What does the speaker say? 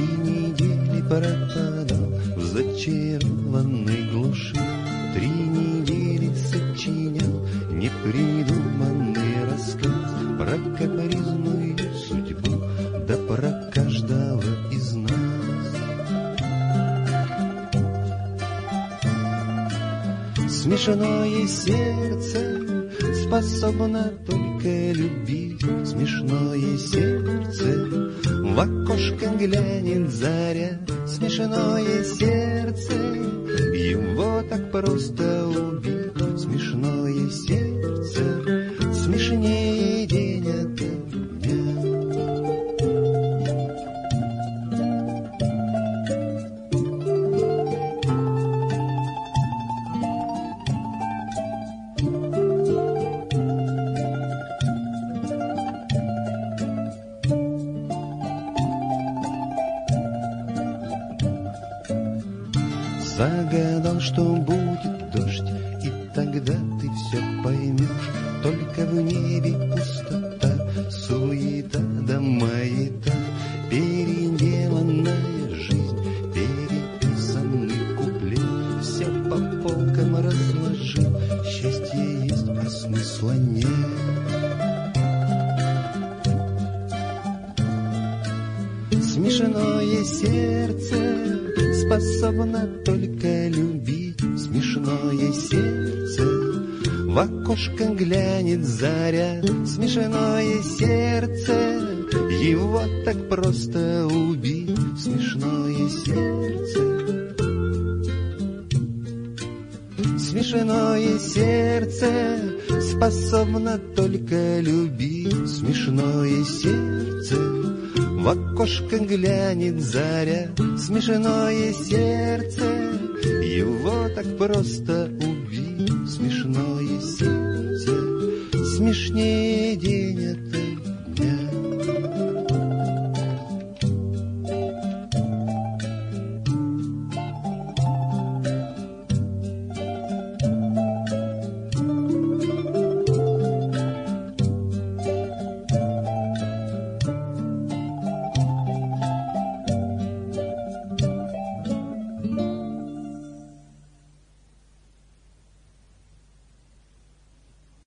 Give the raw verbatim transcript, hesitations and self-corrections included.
недели пропадал в зачарованной глуши, три недели сочинял непридуманный рассказ про капризную судьбу, да про каждого из нас. Смешное сердце способно только любить, смешное сердце в окошко глянет заря, смешное сердце его так просто убить, смешное сердце смешнее день ото дня. Загадал, что будет дождь, и тогда ты все поймешь. Только в небе пустота, суета да маята, переделанная жизнь, переписанный куплет. Все по полкам разложил, счастье есть, а смысла нет. Смешное сердце способно только любить, смешное сердце в окошко глянет заря, смешное сердце его так просто убить, смешное сердце. Смешное сердце способно только любить, смешное сердце в окошко глянет заря, смешное сердце его так просто